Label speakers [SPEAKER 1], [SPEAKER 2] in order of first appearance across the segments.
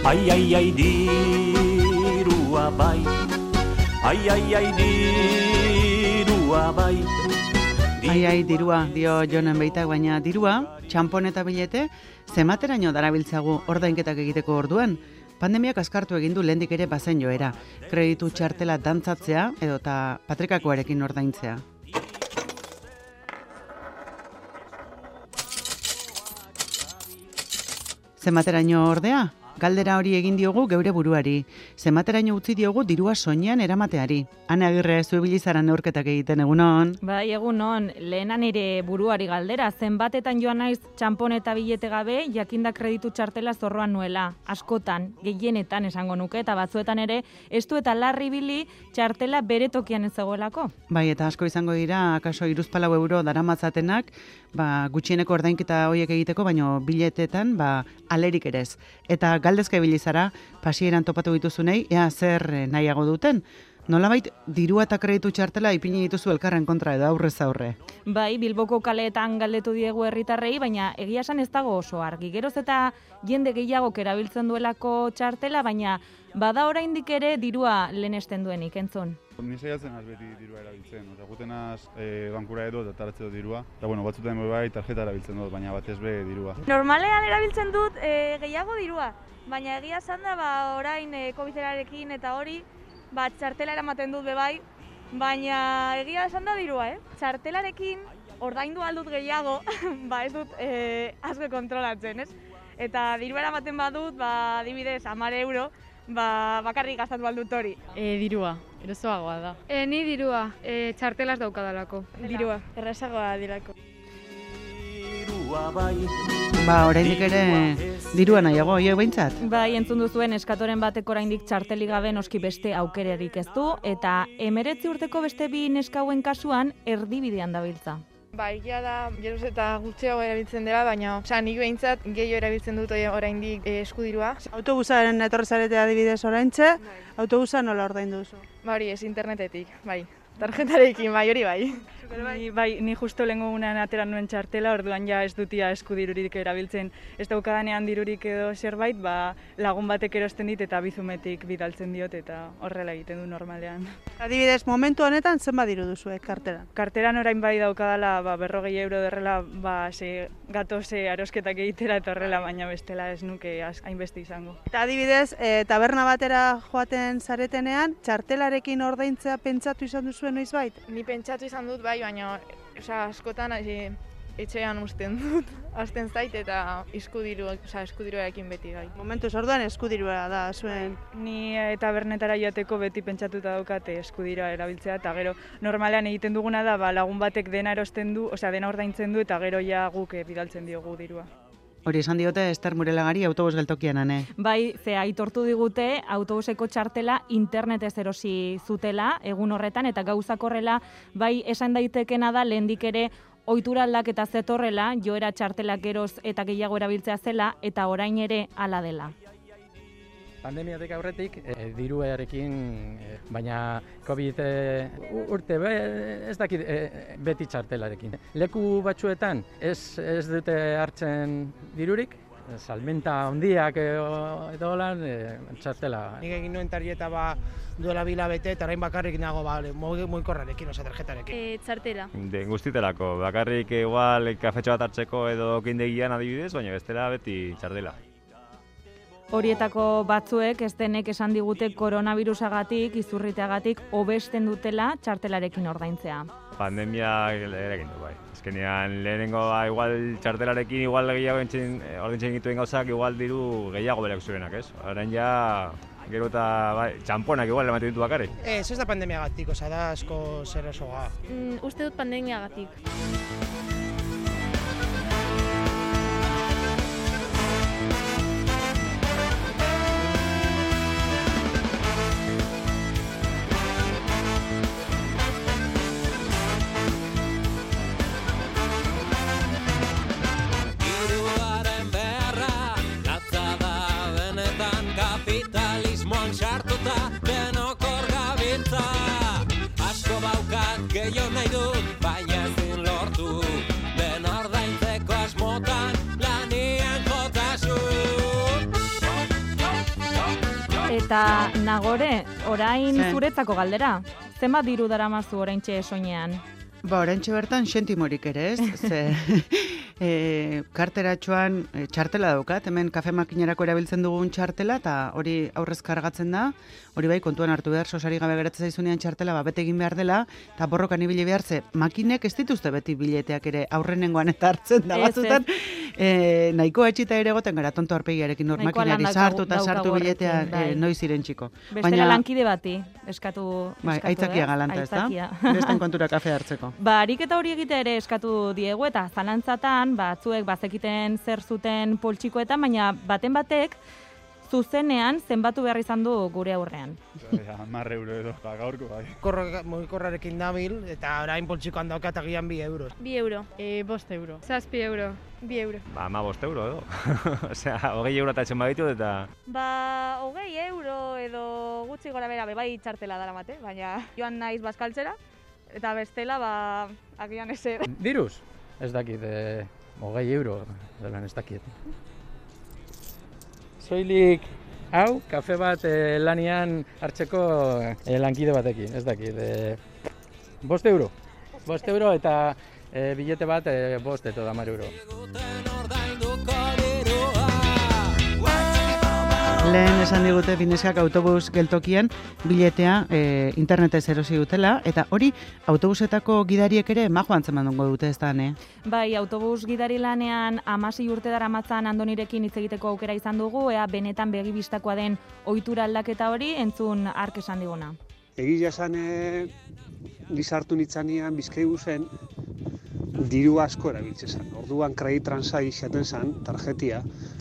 [SPEAKER 1] Ai, ai, ai, dirua bai. Ai, ai, ai, dirua bai.
[SPEAKER 2] Ai, dirua, dio Jonen Beitak, baina dirua, txanpon eta bilete, zemateraino darabiltzagu ordainketak egiteko orduan. Pandemiak askartu egin du lehendik ere bazen joera. Kreditu txartela dantzatzea edota patrikakoarekin ordaintzea. Zemateraino ordea? Galdera hori egin diogu geure buruari. Zemateraino utzi diogu dirua soinean eramateari. Ane Agirre, zu ibilizara neurketak egiten, egunon?
[SPEAKER 3] Bai, egunon, lehenan ere buruari galdera. Zenbatetan joan naiz txanpon eta bilete gabe, jakinda kreditu txartela zorroan nuela. Askotan, gehienetan esango nuke, eta batzuetan ere, estu eta larri bili txartela bere tokian ez zegoelako.
[SPEAKER 2] Bai, eta asko izango dira, akaso 3-4 € daramatzatenak, gutxieneko ordainketa horiek egiteko, baino biletetan, alerik ere ez. Eta galdezka ibilizara, pasieran topatu dituzunei, ea zer nahiago duten. Nolabait, dirua eta kreditu txartela ipini dituzu elkarren kontra edo aurrez aurre.
[SPEAKER 3] Bai, Bilboko kaleetan galdetu diegu herritarrei, baina egia esan ez dago oso argi. Geroz eta jende gehiagok erabiltzen duelako txartela, baina bada oraindik ere dirua lehenesten duenik, entzun.
[SPEAKER 4] Ni saiatzen az beti dirua erabiltzen, gutenaz bankura edo eta taratzeo dirua. Eta batzutan bai tarjeta erabiltzen dut, baina batez be dirua.
[SPEAKER 5] Normalean erabiltzen dut gehiago dirua, baina egia esan da orain COVID-arekin eta hori, txartela eramaten dut bebai, baina egia esan da dirua, Txartelarekin ordaindu aldut gehiago, ez dut asko kontrolatzen, ez? Eta dirua eramaten badut, adibidez, 10 €, bakarrik gastatu aldut hori.
[SPEAKER 6] Dirua, erosoagoa da.
[SPEAKER 7] Ni dirua, txartelaz daukadalako.
[SPEAKER 5] Dirua, errazagoa dirako.
[SPEAKER 1] Dirua bai.
[SPEAKER 2] Oraindik ere dirua nahiago, hiek behintzat?
[SPEAKER 3] Bai, entzun duzuen eskatoren batek oraindik txartelik gabe noski beste aukerarik ez du, eta 19 urteko beste 2 neskauen kasuan erdibidean dabiltza.
[SPEAKER 6] Egia da, geroz eta gutxiago erabiltzen dela, baina nik behintzat gehiago erabiltzen dut oraindik eskudirua.
[SPEAKER 8] Autobusaren etorri zarete adibidez oraintxe, autobusa nola ordaindu duzu?
[SPEAKER 6] Hori ez, internetetik, tarjetarekin, hori bai.
[SPEAKER 9] Ni justo lehengo gunean atera nuen txartela, orduan ja ez dutia eskudirurik erabiltzen. Ez daukadanean dirurik edo zerbait, lagun batek erosten dit eta bizumetik bidaltzen diot eta horrela egiten du normalean.
[SPEAKER 8] Adibidez, momentu honetan zenbat diru duzuek karteran?
[SPEAKER 9] Karteran orain bai daukadala 40 € derrela gatoze arosketak egitera eta horrela, baina bestela ez nuke hainbeste izango.
[SPEAKER 8] Eta adibidez, taberna batera joaten zaretenean, txartelarekin ordaintzea pentsatu izan duzuen noizbait?
[SPEAKER 6] Ni pentsatu izan dut bai, baina askotan etxean usten dut, hasten zait eta eskudiruarekin beti gai.
[SPEAKER 8] Momentuz orduan eskudirua da zuen.
[SPEAKER 9] Ni tabernetara joateko beti pentsatuta daukate eskudirua erabiltzea, eta gero normalean egiten duguna da lagun batek dena erosten du, dena ordaintzen du eta gero ja guk bidaltzen diogu dirua.
[SPEAKER 2] Hori esan diote Ester Murelagari autobus geltokian, ane?
[SPEAKER 3] Bai, aitortu digute autobuseko txartela internetez erosi zutela egun horretan, eta gauzak horrela esan daitekena da lehendik ere ohitura aldaketa zetorrela, joera txartelak geroz eta gehiago erabiltzea zela, eta orain ere hala dela.
[SPEAKER 10] Pandemiatik aurretik diruarekin, baina COVID urte ez dakit beti txartelarekin. Leku batzuetan ez dute hartzen dirurik, salmenta handiak edo holan txartela.
[SPEAKER 11] Nik egin nuen tarjeta duela bilabete eta orain bakarrik nago mugikorrarekin, tarjetarekin.
[SPEAKER 5] Txartela.
[SPEAKER 12] Guztitelako, bakarrik igual kafetxo bat hartzeko edo kindegian adibidez, baina bestela beti txartela.
[SPEAKER 3] Horietako batzuek ez denek esan digute koronavirusagatik, izurriteagatik hobesten dutela txartelarekin ordaintzea.
[SPEAKER 12] Pandemia egin du, bai. Azkenean lehenengo igual txartelarekin igual gehiago ordaintzen dituen gauzak igual diru gehiago berak zuenak, ez? Orain ja gero eta txamponak igual ematen ditu bakarrik.
[SPEAKER 11] Ez da pandemiagatik, da asko zer osoa.
[SPEAKER 5] Uste dut pandemiagatik.
[SPEAKER 1] Asko baukat gehiago nahi dut, baina ezin lortu.
[SPEAKER 3] Eta Nagore, orain
[SPEAKER 2] Ze?
[SPEAKER 3] zuretzako galdera. Zenbat diru daramazu oraintxe soinean?
[SPEAKER 2] Ba, oraintxe bertan sentimorik ere, ez? Ze karteratxoan txartela daukat, hemen kafe makinerako erabiltzen dugun txartela, eta hori aurrez kargatzen da, hori bai, kontuan hartu behar, sosari gabe geratzen zaizunean txartela, bete egin behar dela, eta borrokan ibili behar ze, makinek ez dituzte beti bileteak ere aurrenengoan eta hartzen da, batzutan, nahiko etxita ere goten gara, tonto arpegiarekin hor makinari sartu eta sartu bileteak noiz iren txiko.
[SPEAKER 3] Bestela lankide bati, eskatu.
[SPEAKER 2] Bai, aitzakia galanta, ez da? Besten kontura kafe hartzeko.
[SPEAKER 3] Ba, ariketa hori egite ere eskatu diegu, eta zalantzatan, batzuek bazekiten zer zuten poltsikoetan, baina baten batek, zuzenean zenbatu behar izan du gure aurrean.
[SPEAKER 4] 10 euro edo, gaurko bai.
[SPEAKER 11] Mugikorrarekin dabil, eta orain poltsikoan daukat agian 2 euros.
[SPEAKER 5] 2 euro.
[SPEAKER 7] 5 euro. 7 euro.
[SPEAKER 5] 2 euro.
[SPEAKER 12] Ba, 15 euro edo. Osea, 20 euro atatzen baditut eta...
[SPEAKER 5] Ba, 20 euro edo gutxi gora bera, bai txartela daramate, baina joan naiz bazkaltzera, eta bestela, ba, agian ezer.
[SPEAKER 10] Diruz? Ez dakit, 20 euro, delan ez dakit. Soilik, hau, kafe bat lanian hartzeko lankide batekin, ez dakit. 5 euro. 5 euro eta bilete bat 5 eta 10 euro.
[SPEAKER 2] Lehen esan digute bineskak autobus geltokian biletea internetez erosi dutela, eta hori autobusetako gidariek ere majoan zemango dute ez da, ne?
[SPEAKER 3] Bai, autobus gidari lanean 16 urte daramatzan Andonirekin hitz egiteko aukera izan dugu, ea benetan begibistakoa den ohitura aldaketa hori entzun ark esan diguna.
[SPEAKER 13] Egia esan gizartu nitzanean Bizkaibusen diru asko erabiltzen zen. Orduan kreditransa izaten zen, tarjetia.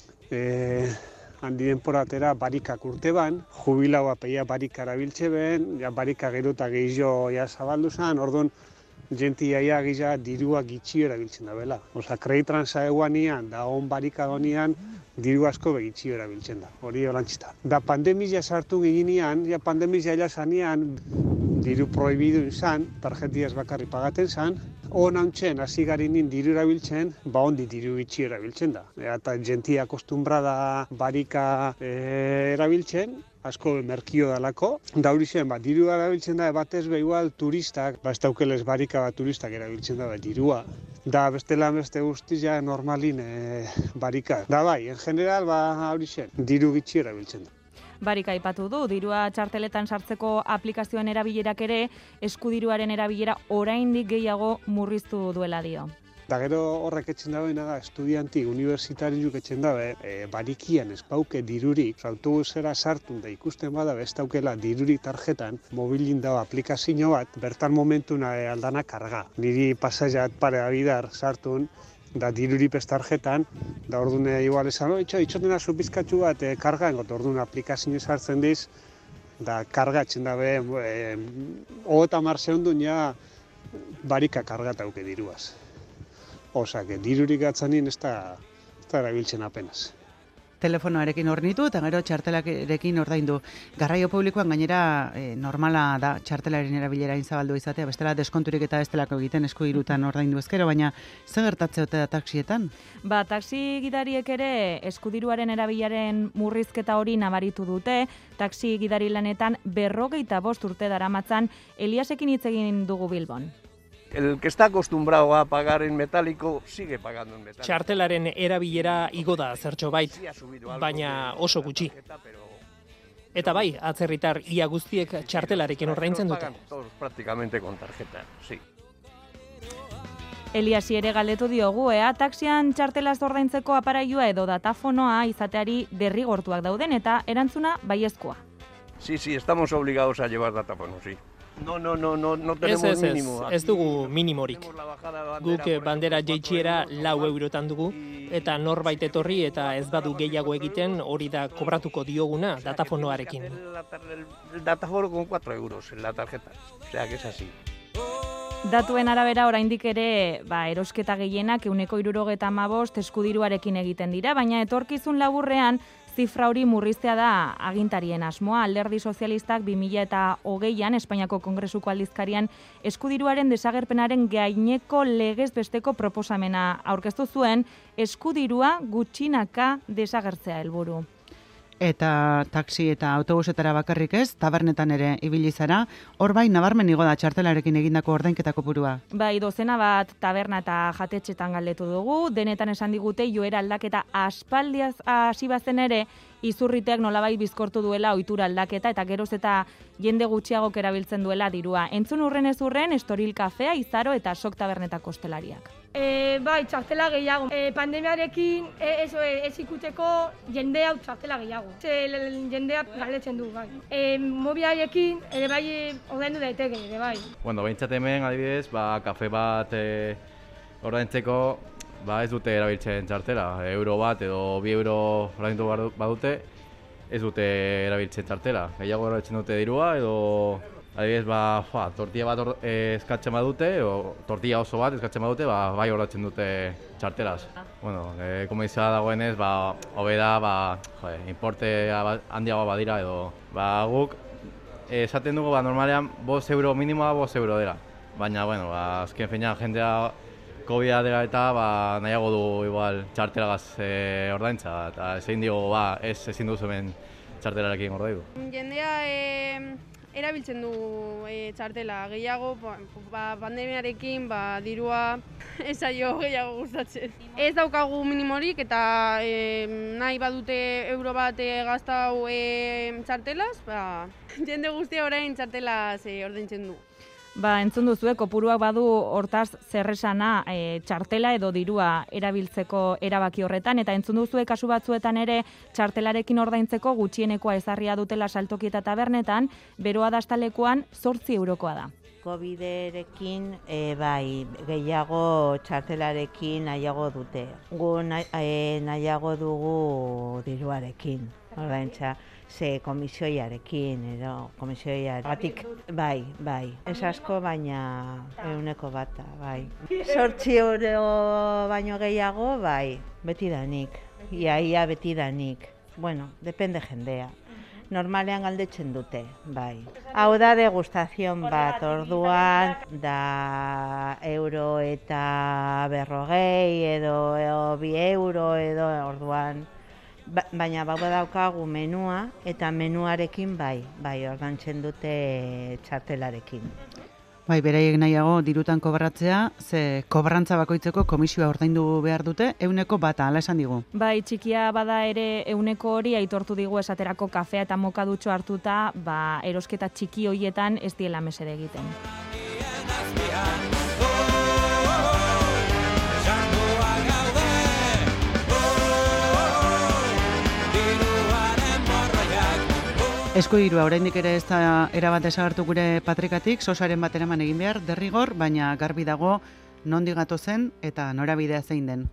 [SPEAKER 13] Handi denporatera barikak urte ban, jubilaua peia barika erabiltze ben, ja barika gero eta gehiago ja zabaldu zen, orduan jentia gisa dirua gitxio erabiltzen da bela. Osa, kreditransa eguanian, da on barika donian, diru asko begitxio erabiltzen da, hori holantzita. Da pandemia sartu ginean, ja pandemia zanean, diru prohibidu izan, tarjetiaz bakarri pagaten zan, honantzen hasi garinin diru erabiltzen, ba ondi diru gitxi erabiltzen da. Eta jentia akostumbrada barika erabiltzen, asko merkio dalako. Da hori zen, diru erabiltzen da, batez igual turistak, ez daukeles barika bat turistak erabiltzen da, dirua. Da bestela beste guztia normalin barika. Da bai, en general, hori zen, diru gitxi erabiltzen da.
[SPEAKER 3] Barik aipatu du, dirua txarteletan sartzeko aplikazioen erabilerak ere, eskudiruaren erabilera oraindik gehiago murriztu duela dio.
[SPEAKER 13] Da gero horrek etxen dagoena da, estudianti, universitariuk etxen dabe, barikian ez pauke dirurik, autobusera sartu da ikusten bada, ez daukela dirurik tarjetan, mobilin dago aplikazio bat, bertan momentuna aldana karga. Niri pasaiat pare abidar sartun, da dirurik ez tarjetan, da orduan igual esan, itxotena zupizkatxu bat kargan, orduan aplikazio sartzen diz, da kargatzen dabe, 30 segundun ja barika kargatauke diruaz. Osa, dirurik gatzanin ez da erabiltzen apenas.
[SPEAKER 2] Telefonoarekin hornitu eta gero txartelarekin ordaindu. Garraio publikoan gainera normala da txartelaren erabilera inzabaldu izatea, bestela deskonturik eta bestelako egiten eskudirutan ordaindu ezkero, baina zer gertatze ote da taxietan?
[SPEAKER 3] Ba, taxi gidariek ere eskudiruaren erabilaren murrizketa hori nabaritu dute, taxi gidari lanetan 55 urte daramatzan Eliasekin hitz egin dugu Bilbon.
[SPEAKER 14] El que está acostumbrado a pagar en metálico sigue pagando en metálico.
[SPEAKER 15] Txartelaren erabilera igo da zertxo bait, baina oso gutxi. Eta bai, atzerritar ia guztiek txartelarekin ordaintzen dute.
[SPEAKER 14] Todos prácticamente con tarjeta, sí.
[SPEAKER 3] Eliasi ere galdetu diogu, taxian txartelaz ordaintzeko aparailua edo datafonoa izateari derrigortuak dauden eta erantzuna baiezkoa.
[SPEAKER 14] Sí, estamos obligados a llevar datafono, sí. No tenemos mínimo.
[SPEAKER 15] Ez dugu minimorik. Guk bandera jeitsiera 4 eurotan dugu, eta norbait etorri eta ez badu gehiago egiten hori da kobratuko dioguna datafonoarekin.
[SPEAKER 14] El datafono con 4 euros en la tarjeta, o sea que es así.
[SPEAKER 3] Datuen arabera oraindik ere, erosketa gehienak 175 eskudiruarekin egiten dira, baina etorkizun laburrean zifra hori murriztea da agintarien asmoa. Alderdi Sozialistak 2020an Espainiako Kongresuko aldizkarian eskudiruaren desagerpenaren gaineko legez besteko proposamena aurkeztu zuen, eskudirua gutxinaka desagertzea helburu.
[SPEAKER 2] eta taxi eta autobusetara bakarrik ez, tabernetan ere ibili zara, hor bai nabarmen igo da txartelarekin egindako ordainketa kopurua.
[SPEAKER 3] Bai, dozena bat taberna eta jatetxetan galdetu dugu, denetan esan digute joera aldaketa aspaldiaz hasi bazen ere, izurriteak nolabait bizkortu duela ohitura aldaketa eta geroz eta jende gutxiagok erabiltzen duela dirua. Entzun urren ez urren, Estoril kafea, Izaro eta Sok tabernetako hostelariak.
[SPEAKER 16] Bai, txartela gehiago. Pandemiarekin ez ikuteko jende hau txartela gehiago. Jendea galdetzen du, bai. Mobilarekin ere bai ordaindu daiteke, ere bai.
[SPEAKER 17] Bueno, behintzat hemen, adibidez, kafe bat ordaintzeko ez dute erabiltzen txartela. Euro bat edo 2 euro ordaindu badute, ez dute erabiltzen txartela. Gehiago erabiltzen dute dirua edo adibidez, tortilla bat eskatzen badute, o tortilla oso bat eskatzen badute, bai ordaintzen dute txartelaz. Bueno, komisioa dagoenez, hobe da, importe handiagoa badira edo. Guk, esaten dugu, normalean, 5 euro, minimoa 5 euro dela. Baina, azken finean jendea COVID-a dela eta nahiago du igual txartelagaz ordaintza. Eta ezin digo, ezin duzu hemen txartelarekin ordaindu.
[SPEAKER 18] Jendea erabiltzen du txartela, gehiago pandemiarekin dirua ez zaio gehiago gustatzen. Ez daukagu minimorik eta nahi badute euro bat gaztau txartelaz, jende guztia orain txartelaz ordaintzen du.
[SPEAKER 3] Entzun duzue, kopuruak badu hortaz zerresana txartela edo dirua erabiltzeko erabaki horretan, eta entzun duzue kasu batzuetan ere txartelarekin ordaintzeko gutxienekoa ezarria dutela saltoki eta tabernetan, beroa dastalekuan 8 eurokoa da.
[SPEAKER 19] COVID-erekin gehiago txartelarekin nahiago dute. Gu nahiago dugu diruarekin, ordaintza. Komisioiarekin, edo komisioiarekin. Bai. Ez asko, baina 100 bata, bai. 8 euro baino gehiago, bai. Beti danik. Ia beti danik. Bueno, depende jendea. Normalean galdetzen dute, bai. Hau da degustazion bat, orduan da euro eta 40 edo 2 euro edo orduan. Baina daukagu menua eta menuarekin bai ordaintzen dute txartelarekin.
[SPEAKER 2] Beraiek nahiago dirutan kobratzea, ze kobrantza bakoitzeko komisioa ordaindu behar dute, 100 bata, hala esan digu.
[SPEAKER 3] Txikia bada ere 100 hori aitortu digu esaterako kafea eta mokadutxo hartuta, erosketa txiki horietan ez diela mesede egiten.
[SPEAKER 2] Eskudirua, oraindik ere ez da erabat desagertu gure patrikatik, sosaren bat eraman egin behar, derrigor, baina garbi dago nondik gatozen eta norabidea zein den.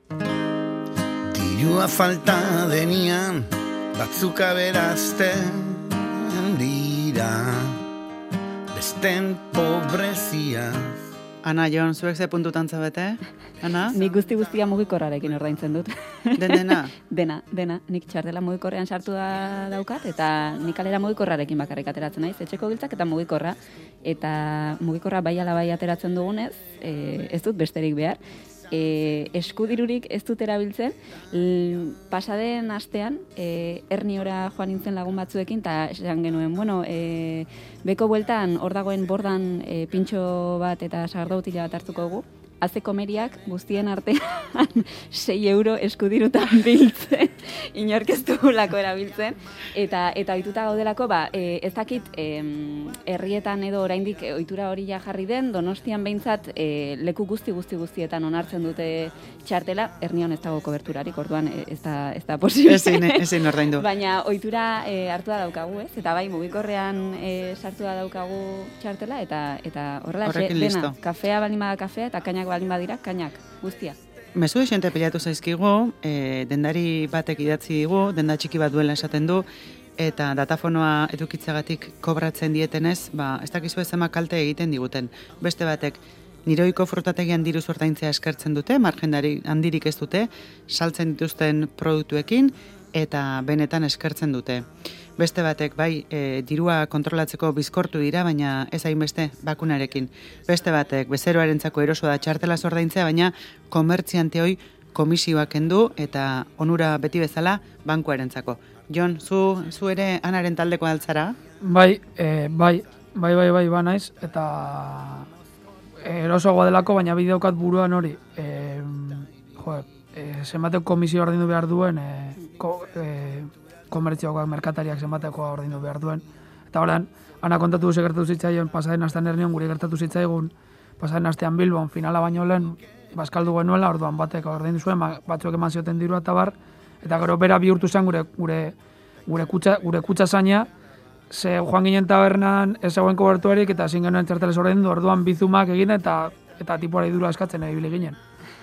[SPEAKER 20] Dirua falta denian, batzuk aberazten dira, besten pobrezia.
[SPEAKER 2] Ana, Jon, zuek ze puntutan zabete? Ana?
[SPEAKER 21] Nik guztia mugikorrarekin ordaintzen dut.
[SPEAKER 2] Dena?
[SPEAKER 21] Dena. Nik txartela mugikorrean sartu daukat, eta nik kalera mugikorrarekin bakarrik ateratzen naiz, etxeko giltzak eta mugikorra. Eta mugikorra bai ala bai ateratzen dugunez, ez dut besterik behar. Eskudirurik ez dut erabiltzen, pasaden astean, Herniora joan nintzen lagun batzuekin, eta esan genuen, beko bueltan hor dagoen bordan pintxo bat eta sagardautila bat hartuko dugu, azeko meriak guztien artean 6 euro eskudirutan biltzen, inork ez dugulako erabiltzen, eta ohituta gaudelako, ez dakit herrietan edo oraindik ohitura hori jarri den, Donostian behintzat leku guztietan onartzen dute txartela, Hernion ez dago koberturarik, orduan ez da posible.
[SPEAKER 2] Ezin ordaindu.
[SPEAKER 21] Baina ohitura hartu da daukagu, ez? Eta bai, mugikorrean sartu da daukagu txartela, eta horrela dena, kafea balin bada kafea, eta kainak balin badira, kainak, guztia.
[SPEAKER 2] Mezu desente pilatu zaizkigu, dendari batek idatzi digu, denda txiki bat duela esaten du, eta datafonoa edukitzagatik kobratzen dietenez, ez dakizu ez ema kalte egiten diguten. Beste batek, niroiko frutategian diruz ordaintzea eskertzen dute, margendari handirik ez dute, saltzen dituzten produktuekin, eta benetan eskertzen dute. Beste batek, dirua kontrolatzeko bizkortu dira, baina ez hainbeste bakunarekin. Beste batek, bezeroarentzako eroso da txartelaz ordaintzea, baina komertziante hoi komisioak kendu eta onura beti bezala bankuarentzako. Jon, zu ere anaren taldeko altzara?
[SPEAKER 6] Bai, ba naiz, eta erosoagoa delako, baina bideukat buruan hori. Zenbateko komisio ordaindu behar duen, komertzioak, merkatariak zenbateko ordaindu behar duen. Eta horren, ana kontatu duze gertatu zitzaion, pasaden astean Hernion gure gertatu zitzaigun, pasaden astean Bilbon, finala baino lehen, bazkaldu genuela, orduan batek ordaindu zuen, batzuk eman zioten dirua eta bar, eta gero bera bihurtu zen gure kutsa zaina, ze joan ginen tabernan ez zegoen kobertuarik eta ezin genuen txartelez ordaindu, orduan bizumak egin eta tipora idura eskatzen ibili ginen.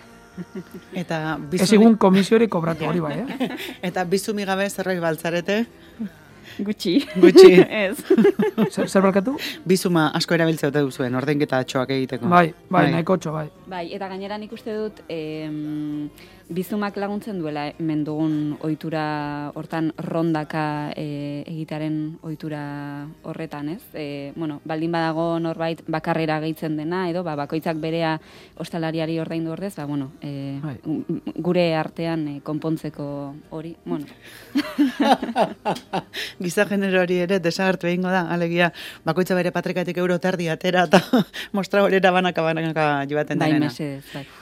[SPEAKER 6] Ez egun komisiorik kobratu hori bai,
[SPEAKER 2] Eta bizumi gabe zerbait baltzarete?
[SPEAKER 21] Gutxi. Ez.
[SPEAKER 6] Zer balkatu?
[SPEAKER 2] Bizuma asko erabiltzea ote duzuen, ordainketa txoak egiteko.
[SPEAKER 6] Bai, nahiko txo, bai.
[SPEAKER 21] Bai, eta gainera nik uste dut bizumak laguntzen duela mendugun ohitura hortan rondaka egitearen ohitura horretan, ez? Baldin badago norbait bakarrera gehitzen dena, edo bakoitzak berea ostalariari ordaindu ordez, gure artean konpontzeko hori,
[SPEAKER 2] Giza genero hori ere desagertu egingo da, alegia, bakoitza bere patrikatik euro terdi atera eta mostra horera banaka joaten denena.
[SPEAKER 21] Bai, mesedez, bai.